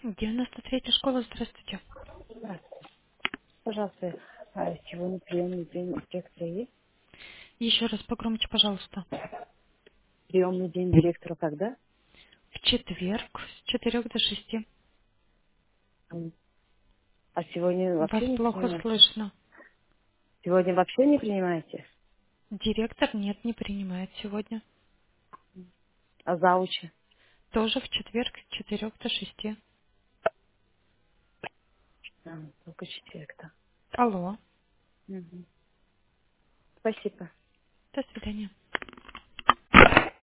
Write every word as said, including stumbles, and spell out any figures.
девяносто третья школа, здравствуйте. Да, пожалуйста, а сегодня приемный день директора есть? Еще раз погромче, пожалуйста. Приемный день директора когда? В четверг с четырех до шести. М, А сегодня Вас вообще не плохо принимаете? слышно. Сегодня вообще не принимаете? Директор нет, не принимает сегодня. А заучи? Тоже в четверг с четырех до шести. А, только четверг-то. Алло. Мгм. Спасибо. До свидания.